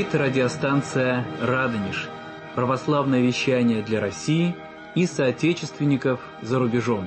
Говорит радиостанция «Радонеж». Православное вещание для России и соотечественников за рубежом.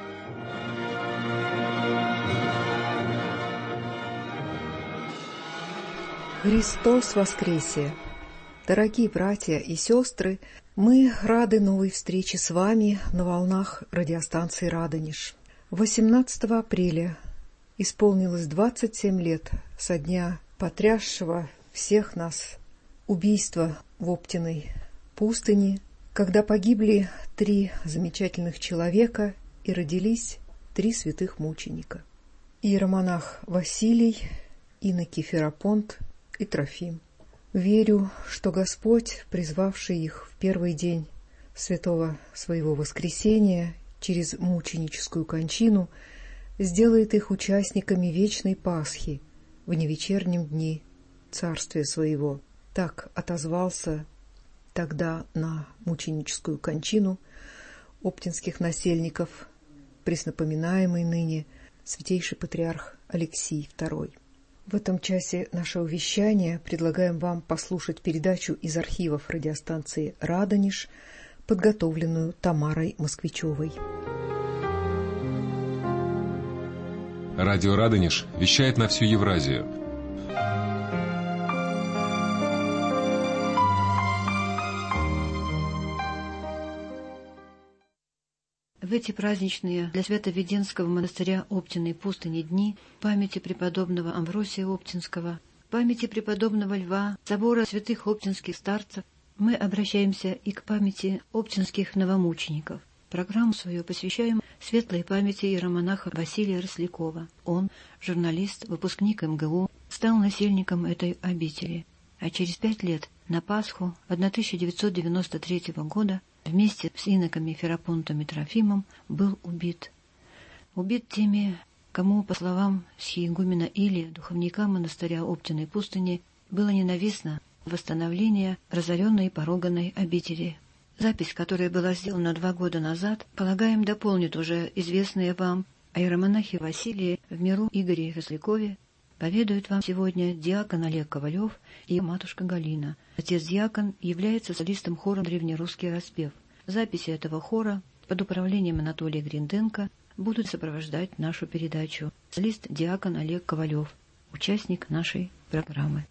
Христос воскресе! Дорогие братья и сестры, мы рады новой встрече с вами на волнах радиостанции «Радонеж». 18 апреля исполнилось 27 лет со дня потрясшего всех нас убийства в Оптиной пустыне, когда погибли 3 замечательных человека и родились 3 святых мученика: иеромонах Василий, инок Ферапонт и Трофим. Верю, что Господь, призвавший их в первый день святого своего воскресения через мученическую кончину, сделает их участниками вечной Пасхи в невечернем дни царствия своего. Так отозвался тогда на мученическую кончину оптинских насельников преснопоминаемый ныне святейший патриарх Алексий II. В этом часе нашего вещания предлагаем вам послушать передачу из архивов радиостанции «Радонеж», подготовленную Тамарой Москвичевой. Радио «Радонеж» вещает на всю Евразию. В эти праздничные для Свято-Веденского монастыря Оптиной пустыни дни памяти преподобного Амвросия Оптинского, памяти преподобного Льва, собора святых оптинских старцев, мы обращаемся и к памяти оптинских новомучеников. Программу свою посвящаем светлой памяти иеромонаха Василия Рослякова. Он, журналист, выпускник МГУ, стал насельником этой обители, а через 5 лет, на Пасху 1993 года, вместе с иноками Ферапонтом и Трофимом был убит. Убит теми, кому, по словам схиегумена Илия, духовника монастыря Оптиной пустыни, было ненавистно восстановление разоренной и поруганной обители. Запись, которая была сделана 2 года назад, полагаем, дополнит уже известные вам о иеромонахе Василии в миру Игоре Рослякове. Поведают вам сегодня диакон Олег Ковалев и матушка Галина. Отец-диакон является солистом хора «Древнерусский распев». Записи этого хора под управлением Анатолия Гринденко будут сопровождать нашу передачу. Солист-диакон Олег Ковалев, участник нашей программы.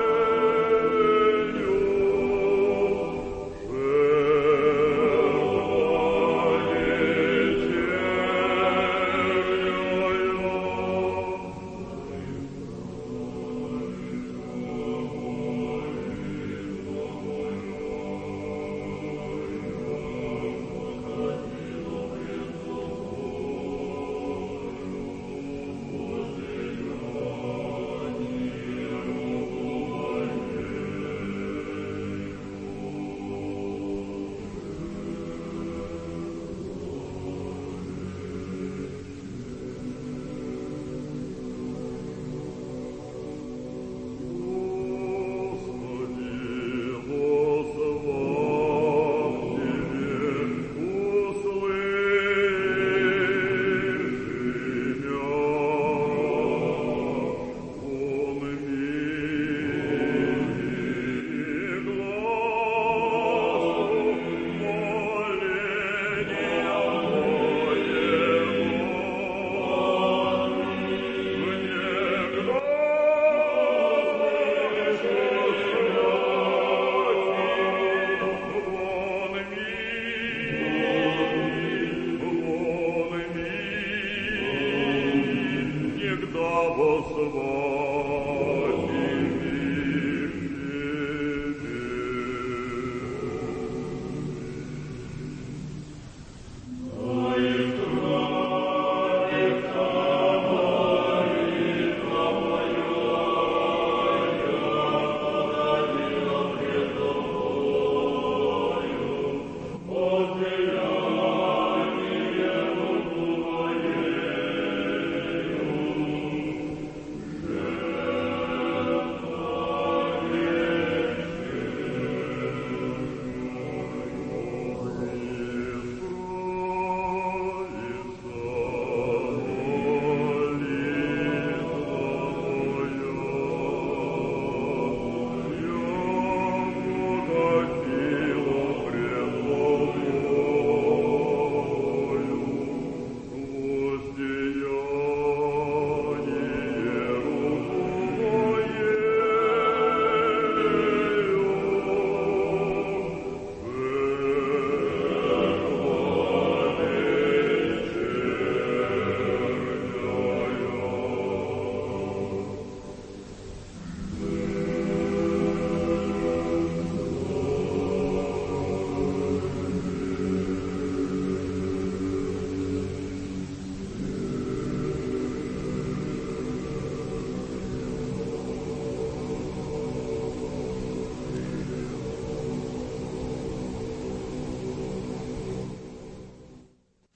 Oh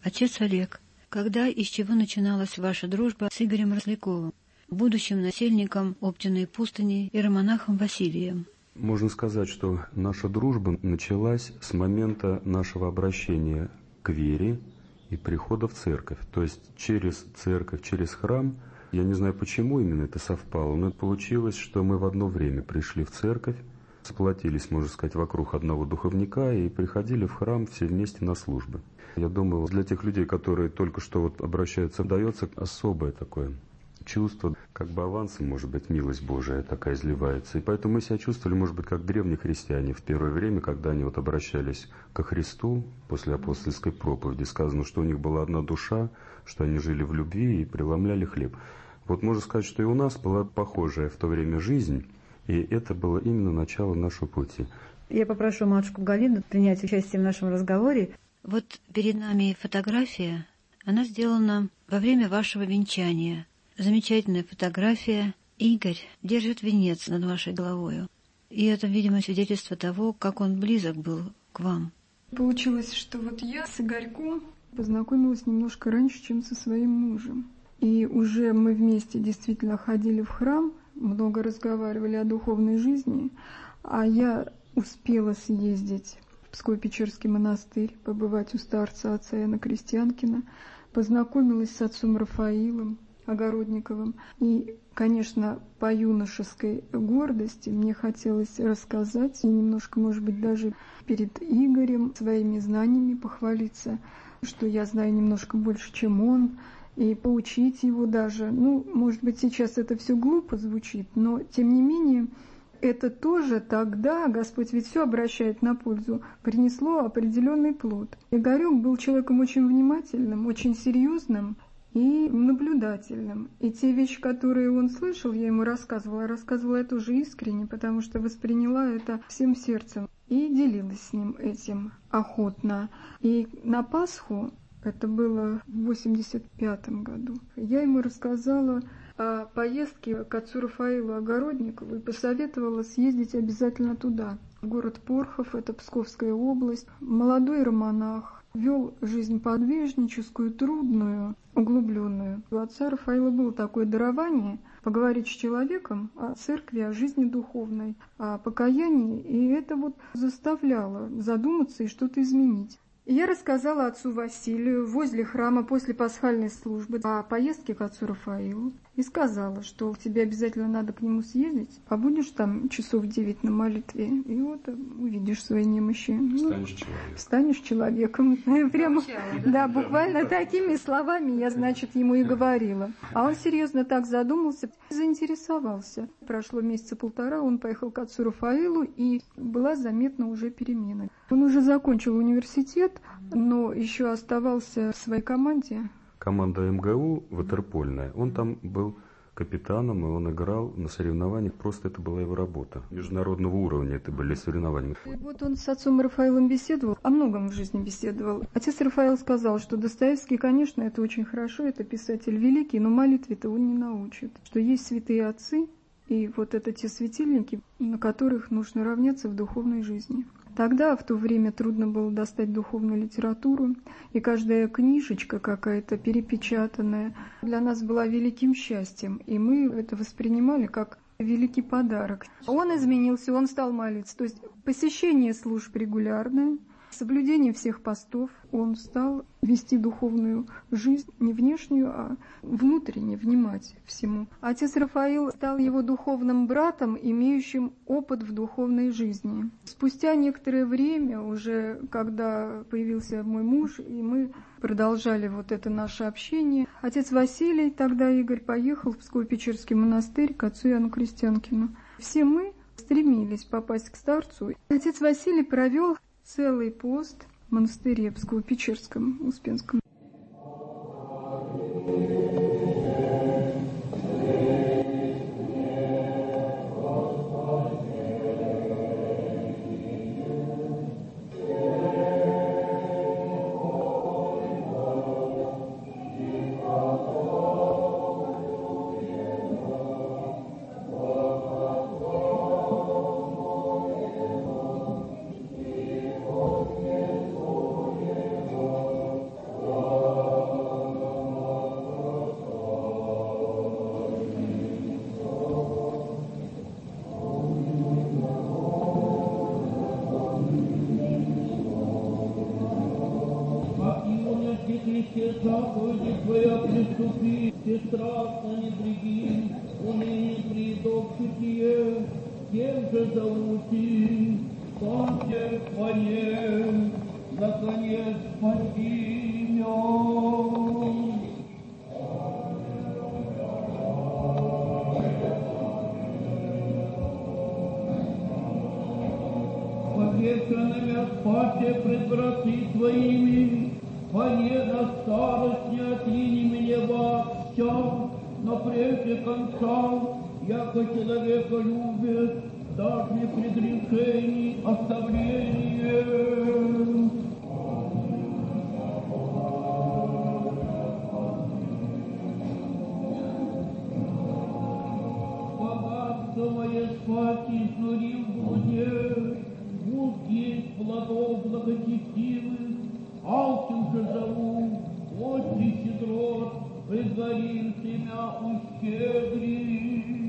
Отец Олег, когда и с чего начиналась ваша дружба с Игорем Росляковым, будущим насельником Оптиной пустыни и иеромонахом Василием? Можно сказать, что наша дружба началась с момента нашего обращения к вере и прихода в церковь. То есть через церковь, через храм, я не знаю, почему именно это совпало, но получилось, что мы в одно время пришли в церковь, сплотились, можно сказать, вокруг одного духовника и приходили в храм все вместе на службы. Я думаю, для тех людей, которые только что вот обращаются, дается особое такое чувство, как бы авансом, может быть, милость Божия такая изливается. И поэтому мы себя чувствовали, может быть, как древние христиане в первое время, когда они вот обращались ко Христу после апостольской проповеди. Сказано, что у них была одна душа, что они жили в любви и преломляли хлеб. Вот можно сказать, что и у нас была похожая в то время жизнь, и это было именно начало нашего пути. Я попрошу матушку Галину принять участие в нашем разговоре. Вот перед нами фотография, она сделана во время вашего венчания. Замечательная фотография. Игорь держит венец над вашей головою. И это, видимо, свидетельство того, как он близок был к вам. Получилось, что вот я с Игорьком познакомилась немножко раньше, чем со своим мужем. И уже мы вместе действительно ходили в храм, много разговаривали о духовной жизни, а я успела съездить в Псково-Печерский монастырь, побывать у старца отца Иоанна Крестьянкина, познакомилась с отцом Рафаилом Огородниковым. И, конечно, по юношеской гордости мне хотелось рассказать и немножко, может быть, даже перед Игорем своими знаниями похвалиться, что я знаю немножко больше, чем он, и поучить его даже. Ну, может быть, сейчас это все глупо звучит, но, тем не менее, это тоже тогда, Господь ведь все обращает на пользу, принесло определенный плод. Игорек был человеком очень внимательным, очень серьезным и наблюдательным. И те вещи, которые он слышал, я ему рассказывала я тоже искренне, потому что восприняла это всем сердцем и делилась с ним этим охотно. И на Пасху, это было в 85-м году, я ему рассказала о поездке к отцу Рафаилу Огородникову и посоветовала съездить обязательно туда. Город Порхов, это Псковская область. Молодой иеромонах, вел жизнь подвижническую, трудную, углубленную. У отца Рафаила было такое дарование поговорить с человеком о церкви, о жизни духовной, о покаянии, и это вот заставляло задуматься и что-то изменить. И я рассказала отцу Василию возле храма после пасхальной службы о поездке к отцу Рафаилу и сказала, что тебе обязательно надо к нему съездить, побудешь там часов 9 на молитве, и вот увидишь свои немощи. Станешь человеком. Прямо, да, буквально такими словами я, значит, ему и говорила. А он серьезно так задумался, заинтересовался. Прошло месяца полтора, он поехал к отцу Рафаилу, и была заметна уже перемена. Он уже закончил университет, но еще оставался в своей команде. Команда МГУ ватерпольная. Он там был капитаном, и он играл на соревнованиях. Просто это была его работа. Международного уровня это были соревнования. И вот он с отцом Рафаилом беседовал, о многом в жизни беседовал. Отец Рафаил сказал, что Достоевский, конечно, это очень хорошо, это писатель великий, но молитве-то он не научит. Что есть святые отцы, и вот это те светильники, на которых нужно равняться в духовной жизни. Тогда, в то время, трудно было достать духовную литературу, и каждая книжечка какая-то перепечатанная для нас была великим счастьем, и мы это воспринимали как великий подарок. Он изменился, он стал молиться, то есть посещение служб регулярное, соблюдение всех постов, он стал вести духовную жизнь, не внешнюю, а внутренне, внимать всему. Отец Рафаил стал его духовным братом, имеющим опыт в духовной жизни. Спустя некоторое время, уже когда появился мой муж, и мы продолжали вот это наше общение, отец Василий, тогда Игорь, поехал в Псково-Печерский монастырь к отцу Иоанну Крестьянкину. Все мы стремились попасть к старцу. Отец Василий провел целый пост в монастыре Псково-Печерском, Успенском. Господи Христе, заповеди Твоя приступи, бесстрастно не бреги, уныние приедов чутье, тем же зовути, Сонце Твое, наконец спаси меня. Повешенными спасе пред враты Твоими, поне на старость не отрини меня вообще, но прежде конца, яко человека любит, даже не прегрешений оставление. Богатство мое спаси изнурил в блуде, Бог есть плодов благочестивых, алчен же зову, отче щедрот, предварил семя ущедрить.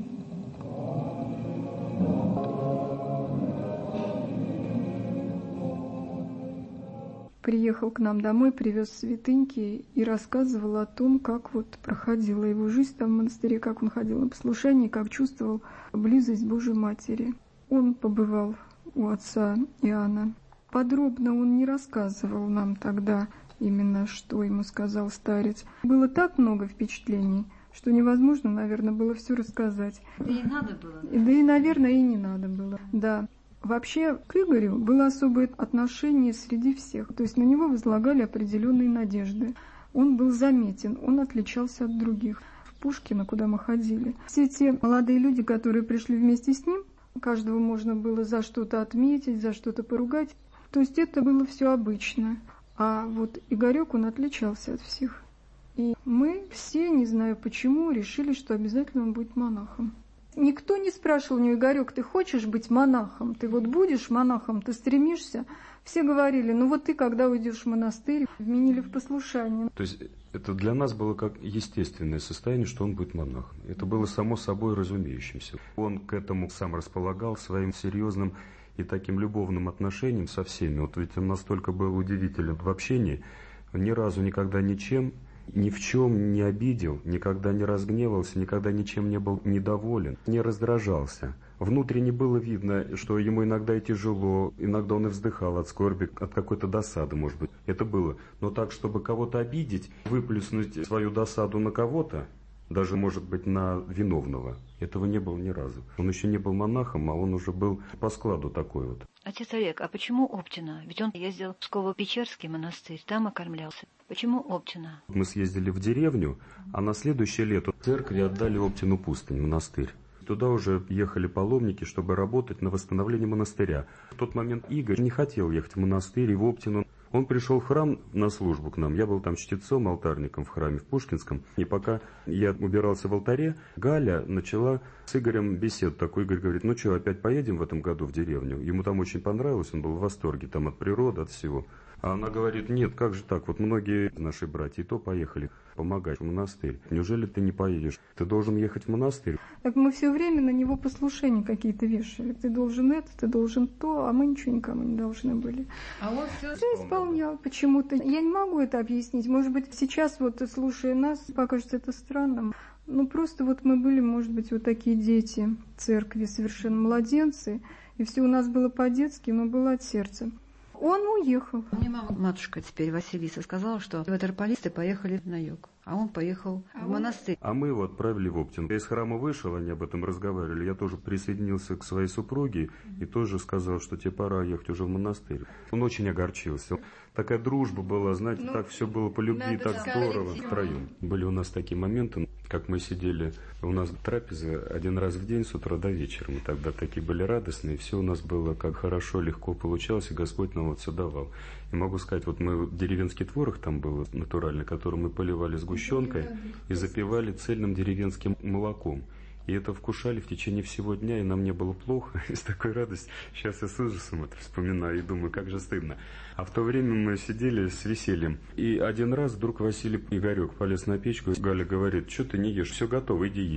Приехал к нам домой, привез святыньки и рассказывал о том, как вот проходила его жизнь там в монастыре, как он ходил на послушание, как чувствовал близость Божьей Матери. Он побывал у отца Иоанна. Подробно он не рассказывал нам тогда именно, что ему сказал старец. Было так много впечатлений, что невозможно, наверное, было все рассказать. Да и не надо было. Да и, наверное, и не надо было. Да. Вообще к Игорю было особое отношение среди всех, то есть на него возлагали определенные надежды. Он был заметен, он отличался от других. В Пушкино, куда мы ходили, все те молодые люди, которые пришли вместе с ним, каждого можно было за что-то отметить, за что-то поругать. То есть это было все обычно. А вот Игорек, он отличался от всех. И мы все, не знаю почему, решили, что обязательно он будет монахом. Никто не спрашивал у него: Игорек, ты хочешь быть монахом? Ты вот будешь монахом, ты стремишься? Все говорили: ну вот ты, когда уйдешь в монастырь, вменили в послушание. То есть это для нас было как естественное состояние, что он будет монахом. Это было само собой разумеющимся. Он к этому сам располагал своим серьезным и таким любовным отношением со всеми. Вот ведь он настолько был удивителен в общении, ни разу никогда ничем, ни в чем не обидел, никогда не разгневался, никогда ничем не был недоволен, не раздражался. Внутренне было видно, что ему иногда и тяжело, иногда он и вздыхал от скорби, от какой-то досады, может быть. Это было. Но так, чтобы кого-то обидеть, выплеснуть свою досаду на кого-то, даже, может быть, на виновного, этого не было ни разу. Он еще не был монахом, а он уже был по складу такой вот. Отец Олег, а почему Оптина? Ведь он ездил в Псково-Печерский монастырь, там окормлялся. Почему Оптина? Мы съездили в деревню, а на следующее лето церкви отдали Оптину пустынь, монастырь. Туда уже ехали паломники, чтобы работать на восстановление монастыря. В тот момент Игорь не хотел ехать в монастырь и в Оптину. Он пришел в храм на службу к нам. Я был там чтецом, алтарником в храме в Пушкинском. И пока я убирался в алтаре, Галя начала с Игорем беседу. Такой Игорь говорит: ну что, опять поедем в этом году в деревню? Ему там очень понравилось, он был в восторге там от природы, от всего. А она говорит: нет, как же так? Вот многие наши братья и то поехали помогать в монастырь. Неужели ты не поедешь? Ты должен ехать в монастырь. Так мы все время на него послушания какие-то вешали. Ты должен это, ты должен то, а мы ничего никому не должны были. А он все исполнял почему-то. Я не могу это объяснить. Может быть, сейчас вот, слушая нас, покажется это странным. Ну, просто вот мы были, может быть, вот такие дети церкви, совершенно младенцы. И все у нас было по-детски, но было от сердца. Он уехал. Мне матушка теперь, Василиса, сказала, что ватерполисты поехали на юг, а он поехал в монастырь. А мы его отправили в Оптин. Я из храма вышел, они об этом разговаривали. Я тоже присоединился к своей супруге и тоже сказал, что тебе пора ехать уже в монастырь. Он очень огорчился. Такая дружба была, знаете, так все было по любви, так здорово втроем. Были у нас такие моменты, как мы сидели, у нас трапезы один раз в день с утра до вечера. Мы тогда такие были радостные, все у нас было как хорошо, легко получалось, и Господь нам вот все давал. И могу сказать, вот мы деревенский творог там был натуральный, который мы поливали сгущенкой и запивали цельным деревенским молоком. И это вкушали в течение всего дня, и нам не было плохо, и с такой радостью. Сейчас я с ужасом это вспоминаю и думаю, как же стыдно. А в то время мы сидели с весельем. И один раз вдруг Василий Игорек полез на печку, Галя говорит: что ты не ешь, все готово, иди есть.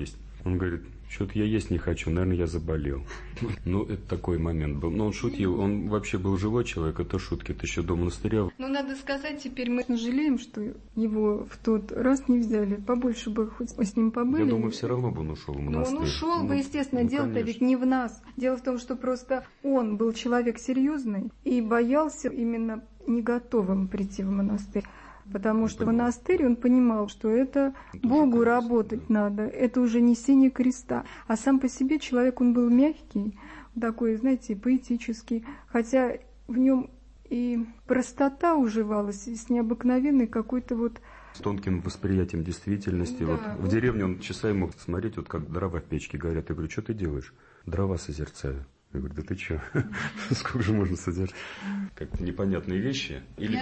Он говорит, что-то я есть не хочу, наверное, я заболел. Ну, это такой момент был. Но он шутил, он вообще был живой человек, это шутки, это еще до монастыря. Ну, надо сказать, теперь мы жалеем, что его в тот раз не взяли. Побольше бы хоть мы с ним побыли. Я думаю, все равно бы он ушел в монастырь. Но он ушел бы, естественно, дело-то ведь не в нас. Дело в том, что просто он был человек серьезный и боялся именно не готовым прийти в монастырь. Потому что в монастырь он понимал, что это Богу работать надо, это уже несение креста. А сам по себе человек, он был мягкий, такой, знаете, поэтический, хотя в нем и простота уживалась, и с необыкновенной какой-то вот... С тонким восприятием действительности. Да. Вот в деревне он часами мог смотреть, вот как дрова в печке горят. Я говорю, что ты делаешь? Дрова созерцаю. Я говорю, да ты что? Сколько же можно содержать? Как-то непонятные вещи. Или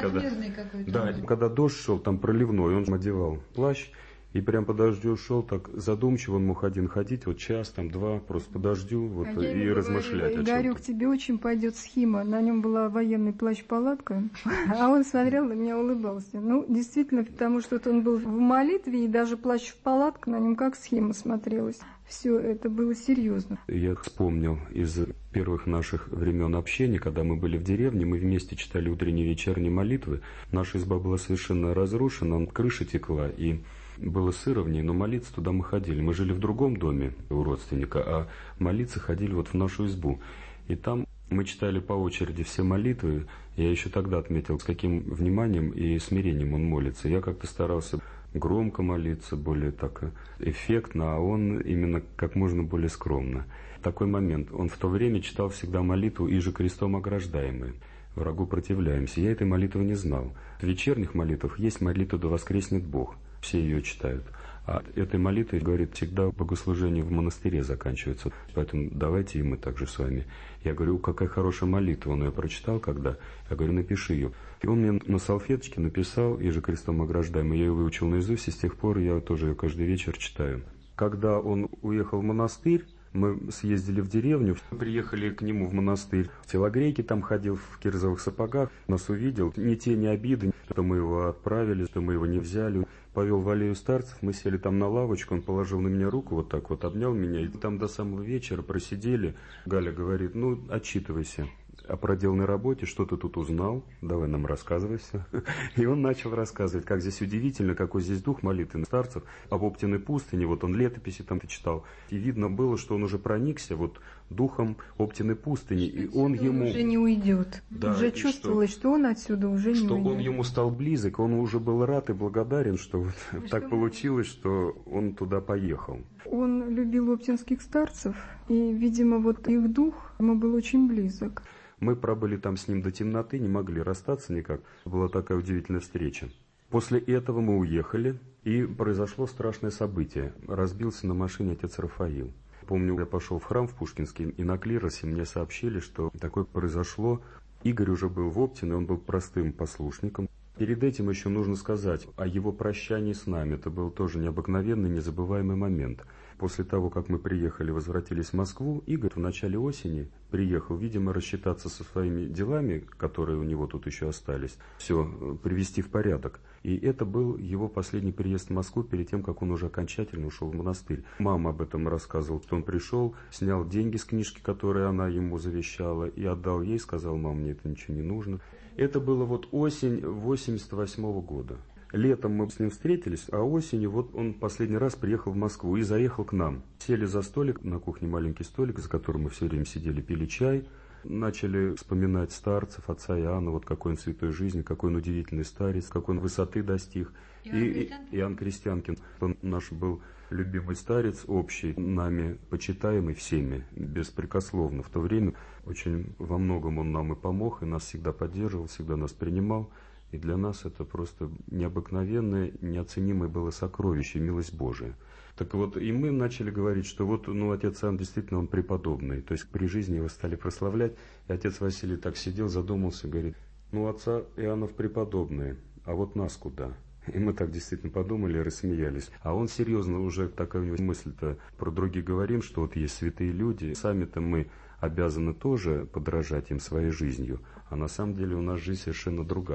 когда дождь шел, там проливной, он одевал плащ, и прям по дождю шел, так задумчиво он мог один ходить, вот час, там, два, просто по дождю, вот, и размышлять. Игорек, тебе очень пойдет схема. На нем была военный плащ-палатка, а он смотрел на меня, улыбался. Ну, действительно, потому что он был в молитве, и даже плащ-палатка на нем как схема смотрелась. Все это было серьезно. Я вспомнил из первых наших времен общения, когда мы были в деревне, мы вместе читали утренние и вечерние молитвы. Наша изба была совершенно разрушена, крыша текла, и было сыро в ней, но молиться туда мы ходили. Мы жили в другом доме у родственника, а молиться ходили вот в нашу избу. И там мы читали по очереди все молитвы. Я еще тогда отметил, с каким вниманием и смирением он молится. Я как-то старался громко молиться, более так эффектно, а он именно как можно более скромно. Такой момент. Он в то время читал всегда молитву «Иже крестом ограждаемые». Врагу противляемся. Я этой молитвы не знал. В вечерних молитвах есть молитва «Да воскреснет Бог». Все ее читают. А этой молитвой, говорит, всегда богослужение в монастыре заканчивается. Поэтому давайте и мы также с вами. Я говорю, какая хорошая молитва. Он ее прочитал когда? Я говорю, напиши ее. И он мне на салфеточке написал «Иже крестом ограждаемый». Я ее выучил наизусть, и с тех пор я тоже ее каждый вечер читаю. Когда он уехал в монастырь, мы съездили в деревню, приехали к нему в монастырь. В телогрейке там ходил, в кирзовых сапогах. Нас увидел. Ни тени обиды, что мы его отправили, что мы его не взяли. Повел в аллею старцев, мы сели там на лавочку, он положил на меня руку, вот так вот обнял меня. И там до самого вечера просидели. Галя говорит, ну, отчитывайся о проделанной работе, что ты тут узнал, давай нам рассказывай все. И он начал рассказывать, как здесь удивительно, какой здесь дух молитвы старцев, об Оптиной пустыне, вот он летописи там читал, и видно было, что он уже проникся вот духом Оптиной пустыни, и он ему... уже не уйдет, да, уже чувствовалось, что он отсюда уже не уйдет. Что он ему стал близок, он уже был рад и благодарен, что вот так получилось, что он туда поехал. Он любил оптинских старцев, и, видимо, вот их дух ему был очень близок. Мы пробыли там с ним до темноты, не могли расстаться никак. Была такая удивительная встреча. После этого мы уехали, и произошло страшное событие. Разбился на машине отец Рафаил. Помню, я пошел в храм в Пушкинский, и на клиросе мне сообщили, что такое произошло. Игорь уже был в Оптино, он был простым послушником. Перед этим еще нужно сказать о его прощании с нами. Это был тоже необыкновенный, незабываемый момент. После того, как мы приехали, возвратились в Москву, Игорь в начале осени приехал, видимо, рассчитаться со своими делами, которые у него тут еще остались, все привести в порядок. И это был его последний приезд в Москву перед тем, как он уже окончательно ушел в монастырь. Мама об этом рассказывала, что он пришел, снял деньги с книжки, которые она ему завещала, и отдал ей, сказал, мам, мне это ничего не нужно. Это было вот осень 88 года. Летом мы с ним встретились, а осенью вот он последний раз приехал в Москву и заехал к нам. Сели за столик, на кухне маленький столик, за которым мы все время сидели, пили чай. Начали вспоминать старцев, отца Иоанна, вот какой он святой жизни, какой он удивительный старец, какой он высоты достиг. Иоанн Крестьянкин, он наш был любимый старец, общий, нами почитаемый всеми, беспрекословно. В то время очень во многом он нам и помог, и нас всегда поддерживал, всегда нас принимал. И для нас это просто необыкновенное, неоценимое было сокровище, милость Божия. Так вот, и мы начали говорить, что вот, отец Иоанн действительно он преподобный. То есть при жизни его стали прославлять. И отец Василий так сидел, задумался, говорит, отца Иоаннов преподобные, а вот нас куда? И мы так действительно подумали и рассмеялись. А он серьезно уже, такая у него мысль-то, про других говорим, что вот есть святые люди, сами-то мы обязаны тоже подражать им своей жизнью, а на самом деле у нас жизнь совершенно другая.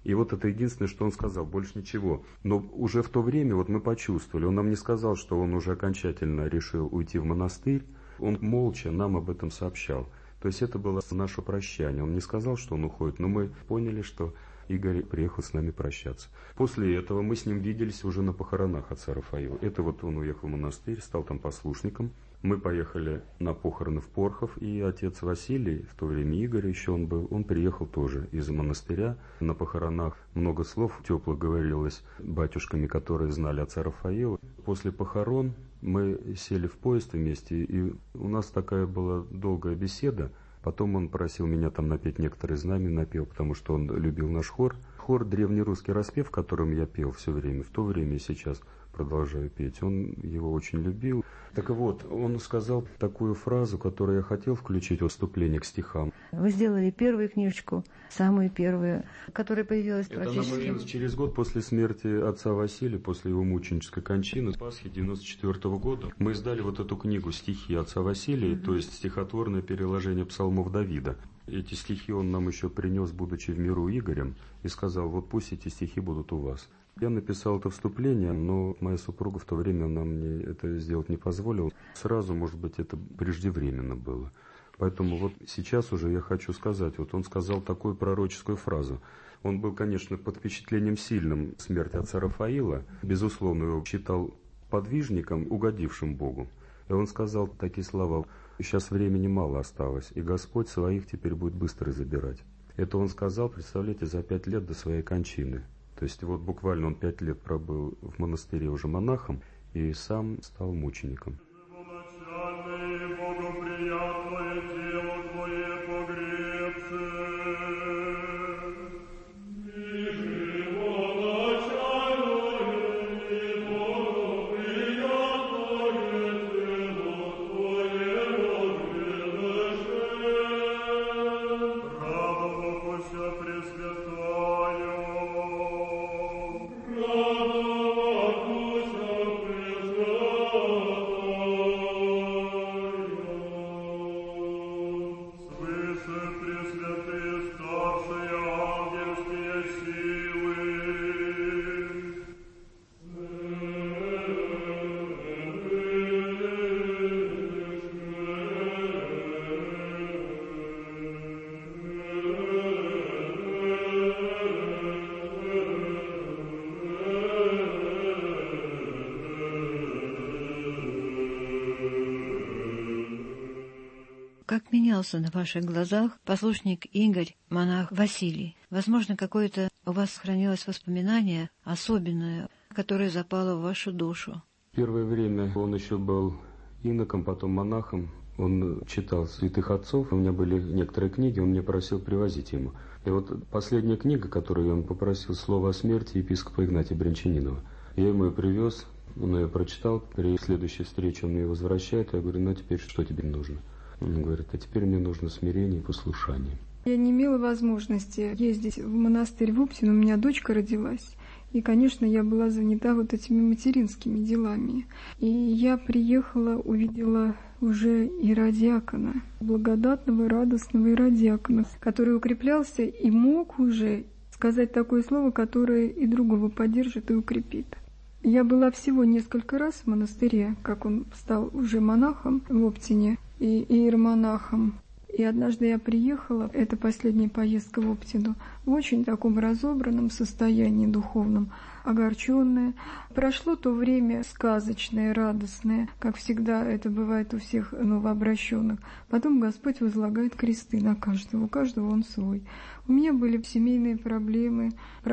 И вот это единственное, что он сказал, больше ничего. Но уже в то время вот мы почувствовали, он нам не сказал, что он уже окончательно решил уйти в монастырь, он молча нам об этом сообщал. То есть это было наше прощание. Он не сказал, что он уходит, но мы поняли, что Игорь приехал с нами прощаться. После этого мы с ним виделись уже на похоронах отца Рафаила. Это вот он уехал в монастырь, стал там послушником. Мы поехали на похороны в Порхов, и отец Василий, в то время Игорь еще он был, он приехал тоже из монастыря. На похоронах много слов тепло говорилось батюшками, которые знали отца Рафаила. После похорон мы сели в поезд вместе, и у нас такая была долгая беседа. Потом он просил меня там напеть некоторые знамя, напел, потому что он любил наш хор. Хор древнерусский распев, которым я пел все время, в то время и сейчас продолжаю петь. Он его очень любил. Так вот, он сказал такую фразу, которую я хотел включить в вступление к стихам. Вы сделали первую книжечку, самую первую, которая появилась практически... Это она появилась через год после смерти отца Василия, после его мученической кончины, Пасхи 94 года. Мы издали вот эту книгу «Стихи отца Василия», то есть стихотворное переложение псалмов Давида. Эти стихи он нам еще принес, будучи в миру Игорем, и сказал, вот пусть эти стихи будут у вас. Я написал это вступление, но моя супруга в то время она мне это сделать не позволила. Сразу, может быть, это преждевременно было. Поэтому вот сейчас уже я хочу сказать, вот он сказал такую пророческую фразу. Он был, конечно, под впечатлением сильным смерти отца Рафаила, безусловно, его считал подвижником, угодившим Богу. И он сказал такие слова: «Сейчас времени мало осталось, и Господь своих теперь будет быстро забирать». Это он сказал, представляете, за 5 лет до своей кончины. То есть вот буквально он 5 лет пробыл в монастыре уже монахом и сам стал мучеником. Как менялся на ваших глазах послушник Игорь, монах Василий? Возможно, какое-то у вас сохранилось воспоминание особенное, которое запало в вашу душу. Первое время он еще был иноком, потом монахом. Он читал святых отцов, у меня были некоторые книги, он меня просил привозить ему. И вот последняя книга, которую он попросил, «Слово о смерти» епископа Игнатия Брянчанинова. Я ему ее привез, он ее прочитал, при следующей встрече он мне ее возвращает, я говорю, ну теперь что тебе нужно? Он говорит, а теперь мне нужно смирение и послушание. Я не имела возможности ездить в монастырь в Уптин, у меня дочка родилась. И, конечно, я была занята вот этими материнскими делами. И я приехала, увидела уже иродиакона, благодатного, радостного иродиакона, который укреплялся и мог уже сказать такое слово, которое и другого поддержит и укрепит. Я была всего несколько раз в монастыре, как он стал уже монахом в Оптине и иеромонахом. И однажды я приехала, это последняя поездка в Оптину, в очень таком разобранном состоянии духовном, огорченная. Прошло то время сказочное, радостное, как всегда это бывает у всех новообращенных. Потом Господь возлагает кресты на каждого, у каждого он свой. У меня были семейные проблемы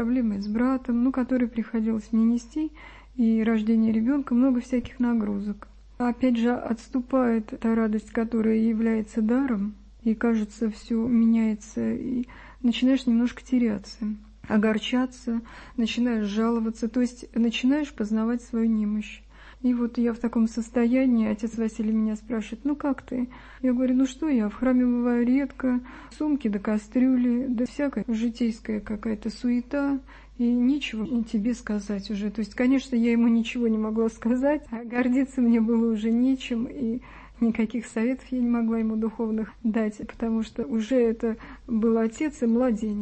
с братом, которые приходилось мне нести, и рождение ребенка, много всяких нагрузок. Опять же, отступает та радость, которая является даром, и, кажется, все меняется, и начинаешь немножко теряться, огорчаться, начинаешь жаловаться, то есть начинаешь познавать свою немощь. И вот я в таком состоянии, отец Василий меня спрашивает, ну как ты? Я говорю, что я, в храме бываю редко, сумки да кастрюли, да всякая житейская какая-то суета, и нечего тебе сказать уже. То есть, конечно, я ему ничего не могла сказать, а гордиться мне было уже нечем, и никаких советов я не могла ему духовных дать, потому что уже это был отец и младенец.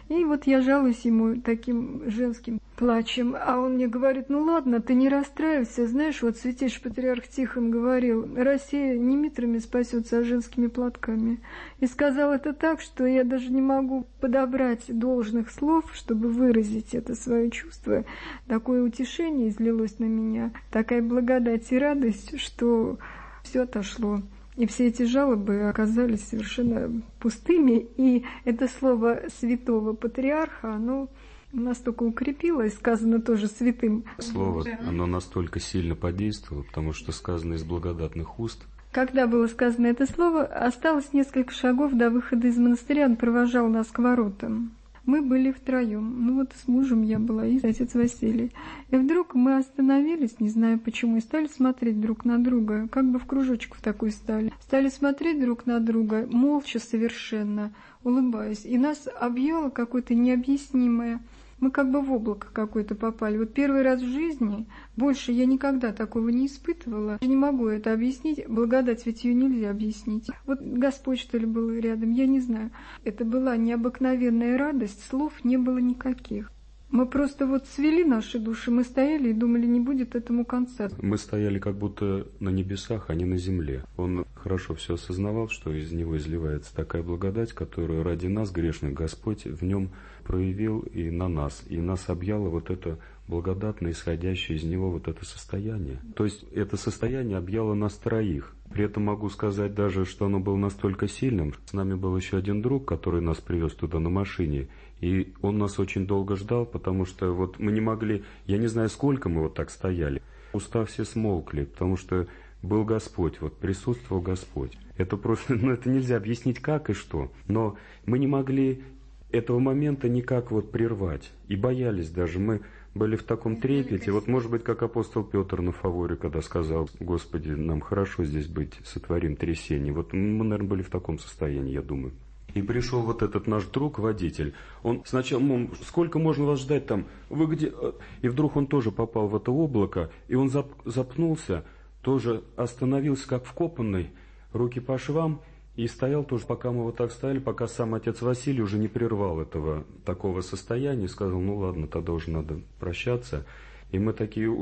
И вот я жалуюсь ему таким женским плачем, а он мне говорит: ну ладно, ты не расстраивайся, знаешь, вот святейший патриарх Тихон говорил, Россия не митрами спасется, а женскими платками. И сказал это так, что я даже не могу подобрать должных слов, чтобы выразить это свое чувство. Такое утешение излилось на меня, такая благодать и радость, что все отошло. И все эти жалобы оказались совершенно пустыми, и это слово святого патриарха, оно настолько укрепилось, сказано тоже святым. Слово, оно настолько сильно подействовало, потому что сказано из благодатных уст. Когда было сказано это слово, осталось несколько шагов до выхода из монастыря, он провожал нас к воротам. Мы были втроем. Ну вот с мужем я была и отец Василий. И вдруг мы остановились, не знаю почему, и стали смотреть друг на друга, как бы в кружочек в такой стали. Стали смотреть друг на друга, молча совершенно, улыбаясь. И нас объяло какое-то необъяснимое. Мы как бы в облако какое-то попали. Вот первый раз в жизни, больше я никогда такого не испытывала. Я не могу это объяснить, благодать ведь ее нельзя объяснить. Вот Господь, что ли, был рядом, я не знаю. Это была необыкновенная радость, слов не было никаких. Мы просто вот свели наши души, мы стояли и думали, не будет этому конца. Мы стояли как будто на небесах, а не на земле. Он хорошо все осознавал, что из него изливается такая благодать, которую ради нас, грешных, Господь в нем проявил и на нас. И нас объяло вот это благодатное, исходящее из него вот это состояние. То есть это состояние объяло нас троих. При этом могу сказать даже, что оно было настолько сильным. С нами был еще один друг, который нас привез туда на машине. И он нас очень долго ждал, потому что вот мы не могли, я не знаю, сколько мы вот так стояли. Уста все смолкли, потому что был Господь, вот присутствовал Господь. Это просто, это нельзя объяснить как и что. Но мы не могли этого момента никак вот прервать. И боялись даже. Мы были в таком трепете. Вот, может быть, как апостол Петр на Фаворе, когда сказал: Господи, нам хорошо здесь быть, сотворим трясение. Вот мы, наверное, были в таком состоянии, я думаю. И пришел вот этот наш друг, водитель. Он сначала, сколько можно вас ждать там? Вы где? И вдруг он тоже попал в это облако, и он запнулся, тоже остановился как вкопанный, руки по швам, и стоял тоже, пока мы вот так стояли, пока сам отец Василий уже не прервал этого такого состояния, и сказал: ну ладно, тогда уже надо прощаться. И мы такие,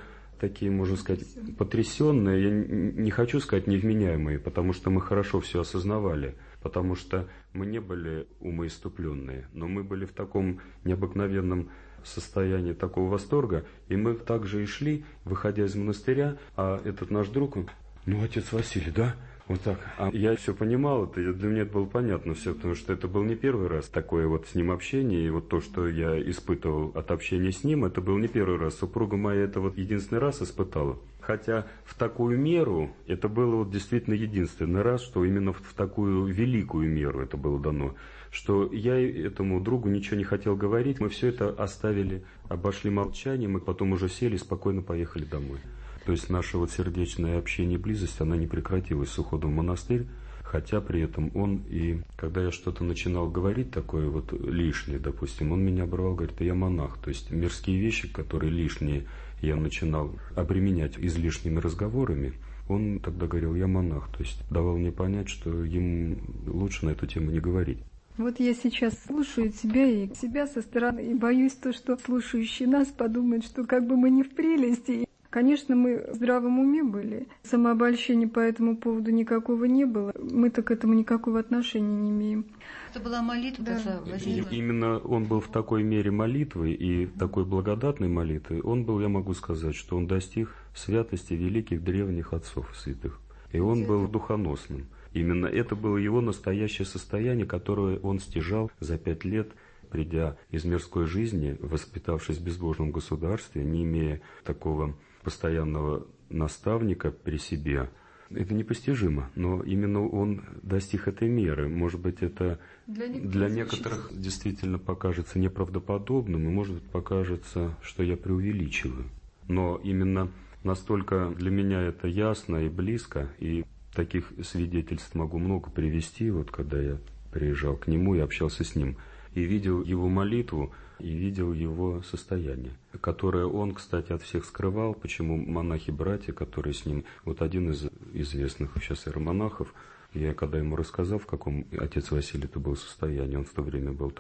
можно сказать, потрясенные, я не хочу сказать невменяемые, потому что мы хорошо все осознавали, потому что мы не были умоиступленные, но мы были в таком необыкновенном состоянии такого восторга, и мы также и шли, выходя из монастыря, а этот наш друг, он: ну, отец Василий, да? Вот так. А я все понимал, для меня это было понятно все, потому что это был не первый раз такое вот с ним общение, и вот то, что я испытывал от общения с ним, это был не первый раз. Супруга моя это вот единственный раз испытала. Хотя в такую меру это было вот действительно единственный раз, что именно в такую великую меру это было дано, что я этому другу ничего не хотел говорить, мы все это оставили, обошли молчанием, и потом уже сели и спокойно поехали домой. То есть наше вот сердечное общение и близость, она не прекратилась с уходом в монастырь, хотя при этом он, и когда я что-то начинал говорить такое вот лишнее, допустим, он меня обрывал, говорит: я монах. То есть мирские вещи, которые лишние, я начинал обременять излишними разговорами, он тогда говорил: я монах. То есть давал мне понять, что ему лучше на эту тему не говорить. Вот я сейчас слушаю тебя и себя со стороны, и боюсь то, что слушающие нас подумают, что как бы мы не в прелести. Конечно, мы в здравом уме были. Самообольщения по этому поводу никакого не было. Мы-то к этому никакого отношения не имеем. Это была молитва, да. Именно он был в такой мере молитвы и такой благодатной молитвы. Он был, я могу сказать, что он достиг святости великих древних отцов святых. И он был духоносным. Именно это было его настоящее состояние, которое он стяжал за 5 лет, придя из мирской жизни, воспитавшись в безбожном государстве, не имея такого постоянного наставника при себе. Это непостижимо, но именно он достиг этой меры. Может быть, это для некоторых действительно покажется неправдоподобным, и, может быть, покажется, что я преувеличиваю. Но именно настолько для меня это ясно и близко, и таких свидетельств могу много привести, вот когда я приезжал к нему и общался с ним, и видел его молитву, и видел его состояние, которое он, кстати, от всех скрывал. Почему монахи-братья, которые с ним, вот один из известных сейчас иеромонахов, я когда ему рассказал, в каком отец Василий-то был состоянии, он в то время был там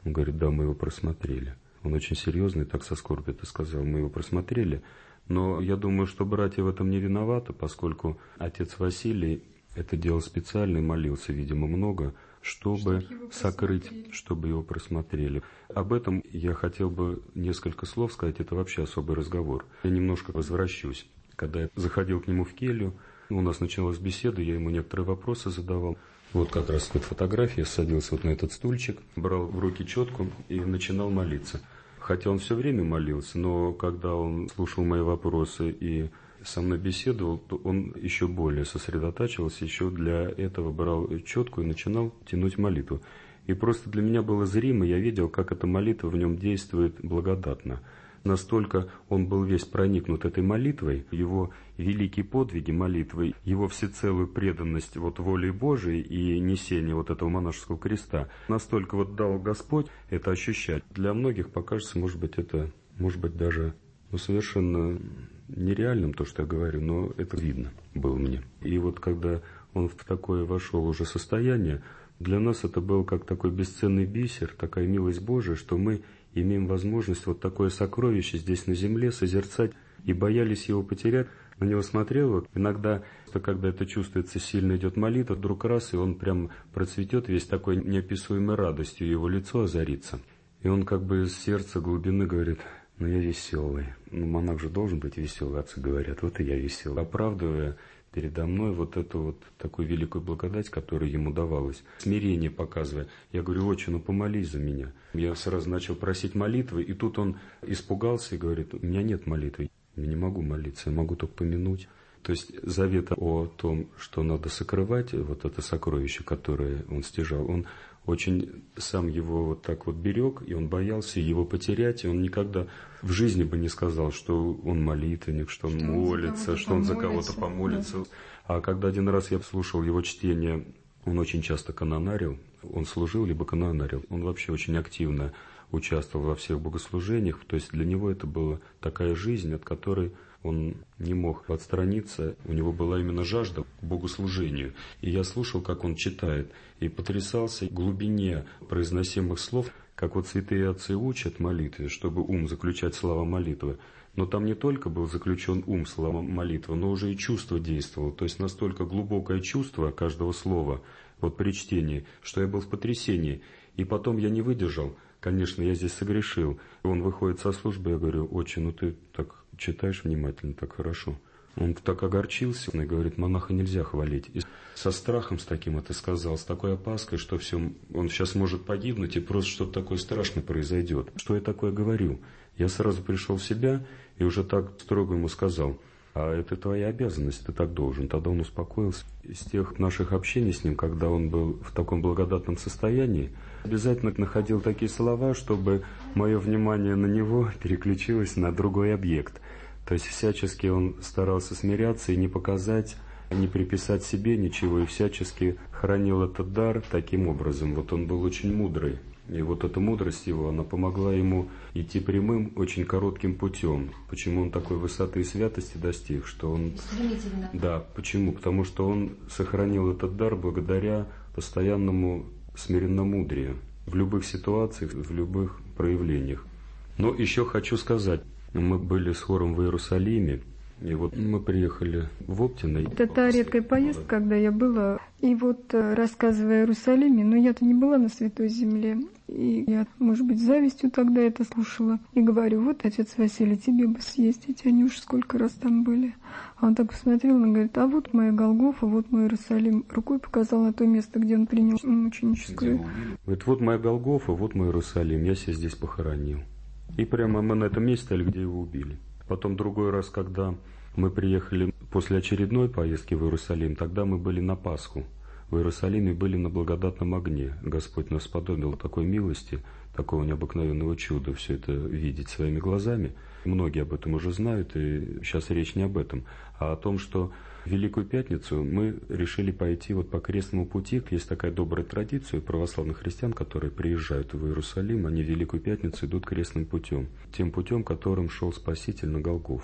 Он говорит: да, мы его просмотрели. Он очень серьезный, так со скорбью это сказал: мы его просмотрели. Но я думаю, что братья в этом не виноваты, поскольку отец Василий это делал специально и молился, видимо, много, чтобы сокрыть, чтобы его просмотрели. Об этом я хотел бы несколько слов сказать, это вообще особый разговор. Я немножко возвращусь. Когда я заходил к нему в келью, у нас началась беседа, я ему некоторые вопросы задавал. Вот как раз вот фотография, садился вот на этот стульчик, брал в руки четку и начинал молиться. Хотя он все время молился, но когда он слушал мои вопросы и со мной беседовал, то он еще более сосредотачивался, еще для этого брал четку и начинал тянуть молитву. И просто для меня было зримо, я видел, как эта молитва в нем действует благодатно. Настолько он был весь проникнут этой молитвой, его великие подвиги молитвы, его всецелую преданность вот воле Божией и несение вот этого монашеского креста, настолько вот дал Господь это ощущать. Для многих покажется, может быть, это, может быть, даже совершенно нереальным то, что я говорю, но это видно было мне. И вот когда он в такое вошел уже состояние, для нас это был как такой бесценный бисер, такая милость Божия, что мы имеем возможность вот такое сокровище здесь на земле созерцать, и боялись его потерять. На него смотрел, вот иногда, когда это чувствуется, сильно идет молитва, вдруг раз, и он прям процветет весь такой неописуемой радостью, его лицо озарится. И он как бы из сердца глубины говорит: ну я веселый. Ну, монах же должен быть веселый, отцы говорят, вот и я веселый. Оправдывая передо мной вот эту вот такую великую благодать, которая ему давалась, смирение показывая. Я говорю: отче, ну помолись за меня. Я сразу начал просить молитвы, и тут он испугался и говорит: у меня нет молитвы, я не могу молиться, я могу только помянуть. То есть завет о том, что надо сокрывать, вот это сокровище, которое он стяжал, он очень сам его вот так вот берег, и он боялся его потерять, и он никогда в жизни бы не сказал, что он молитвенник, что он молится, что он за кого-то помолится. Да. А когда один раз я слушал его чтение, он очень часто канонарил, он служил либо канонарил, он вообще очень активно участвовал во всех богослужениях, то есть для него это была такая жизнь, от которой он не мог отстраниться, у него была именно жажда к богослужению. И я слушал, как он читает, и потрясался глубине произносимых слов, как вот святые отцы учат молитве, чтобы ум заключать слова молитвы. Но там не только был заключен ум слова молитвы, но уже и чувство действовало. То есть настолько глубокое чувство каждого слова вот при чтении, что я был в потрясении. И потом я не выдержал. Конечно, я здесь согрешил. Он выходит со службы, я говорю: отче, ну ты так читаешь внимательно, так хорошо. Он так огорчился и говорит: монаха нельзя хвалить. И со страхом с таким это сказал, с такой опаской, что все, он сейчас может погибнуть, и просто что-то такое страшное произойдет. Что я такое говорю? Я сразу пришел в себя и уже так строго ему сказал: а это твоя обязанность, ты так должен. Тогда он успокоился. Из тех наших общений с ним, когда он был в таком благодатном состоянии, обязательно находил такие слова, чтобы мое внимание на него переключилось на другой объект. То есть всячески он старался смиряться и не показать, не приписать себе ничего, и всячески хранил этот дар таким образом. Вот он был очень мудрый. И вот эта мудрость его, она помогла ему идти прямым, очень коротким путем. Почему он такой высоты и святости достиг, что он... Стремительно. Да, почему? Потому что он сохранил этот дар благодаря постоянному смиренномудрию в любых ситуациях, в любых проявлениях. Но еще хочу сказать, мы были с хором в Иерусалиме, и вот мы приехали в Оптино. Это та редкая поездка, когда я была. И вот, рассказывая о Иерусалиме, но я-то не была на Святой Земле. И я, может быть, с завистью тогда это слушала. И говорю: вот, отец Василий, тебе бы съездить, они уж сколько раз там были. А он так посмотрел и говорит: а вот моя Голгофа, вот мой Иерусалим. Рукой показал на то место, где он принял мученическую. Говорит: вот моя Голгофа, вот мой Иерусалим, я себя здесь похоронил. И прямо мы на этом месте стояли, где его убили. Потом другой раз, когда мы приехали после очередной поездки в Иерусалим, тогда мы были на Пасху. В Иерусалиме были на благодатном огне. Господь нас сподобил такой милости, такого необыкновенного чуда, все это видеть своими глазами. Многие об этом уже знают, и сейчас речь не об этом, а о том, что в Великую Пятницу мы решили пойти вот по крестному пути. Есть такая добрая традиция у православных христиан, которые приезжают в Иерусалим, они в Великую Пятницу идут крестным путем. Тем путем, которым шел Спаситель на Голгофу.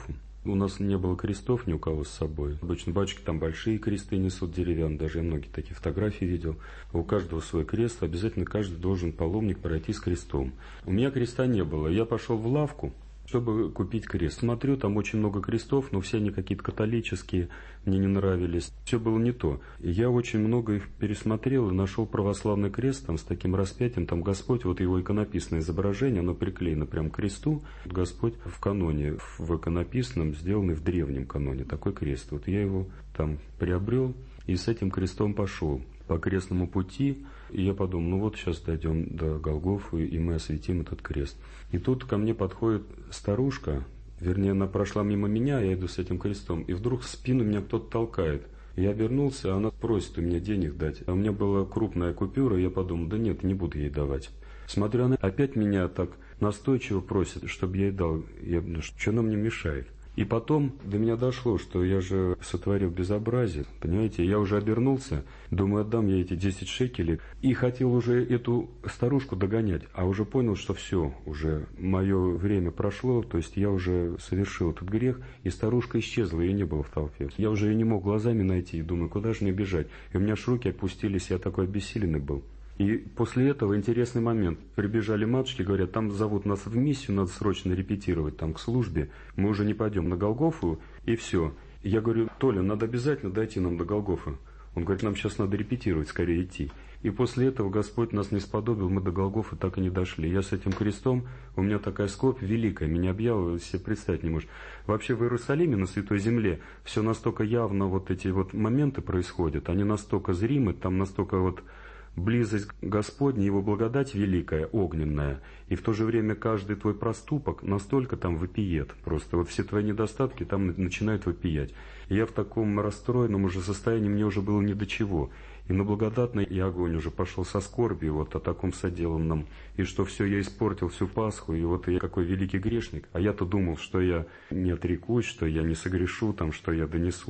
У нас не было крестов ни у кого с собой. Обычно батюшки там большие кресты несут, деревянные, даже я многие такие фотографии видел. У каждого свой крест, обязательно каждый должен паломник пройти с крестом. У меня креста не было, я пошел в лавку, чтобы купить крест. Смотрю, там очень много крестов, но все они какие-то католические, мне не нравились. Все было не то. И я очень много их пересмотрел и нашел православный крест там с таким распятием. Там Господь, вот его иконописное изображение, оно приклеено прямо к кресту. Господь в каноне, в иконописном, сделанный в древнем каноне, такой крест. Вот я его там приобрел и с этим крестом пошел по крестному пути. И я подумал, ну вот сейчас дойдем до Голгофы, и мы осветим этот крест. И тут ко мне подходит старушка, вернее, она прошла мимо меня, я иду с этим крестом, и вдруг в спину меня кто-то толкает. Я обернулся, она просит у меня денег дать. А у меня была крупная купюра, и я подумал, да нет, не буду ей давать. Смотрю, она опять меня так настойчиво просит, чтобы я ей дал. Я думаю, что она мне мешает? И потом до меня дошло, что я же сотворил безобразие, понимаете, я уже обернулся, думаю, отдам я эти 10 шекелей, и хотел уже эту старушку догонять, а уже понял, что все, уже мое время прошло, то есть я уже совершил этот грех, и старушка исчезла, ее не было в толпе. Я уже ее не мог глазами найти, и думаю, куда же мне бежать, и у меня аж руки опустились, я такой обессиленный был. И после этого интересный момент. Прибежали матушки, говорят, там зовут нас в миссию, надо срочно репетировать там к службе. Мы уже не пойдем на Голгофу, и все. Я говорю, Толя, надо обязательно дойти нам до Голгофы. Он говорит, нам сейчас надо репетировать, скорее идти. И после этого Господь нас не сподобил, мы до Голгофы так и не дошли. Я с этим крестом, у меня такая скорбь великая, меня объяла, себе представить не можешь. Вообще в Иерусалиме, на Святой Земле, все настолько явно вот эти вот моменты происходят, они настолько зримы, там настолько вот близость Господня, Его благодать великая, огненная, и в то же время каждый твой проступок настолько там вопиет, просто вот все твои недостатки там начинают вопиять. И я в таком расстроенном уже состоянии, мне уже было ни до чего. И на благодатный и огонь уже пошел со скорбью вот о таком соделанном, и что все, я испортил всю Пасху, и вот я какой великий грешник, а я-то думал, что я не отрекусь, что я не согрешу, там, что я донесу.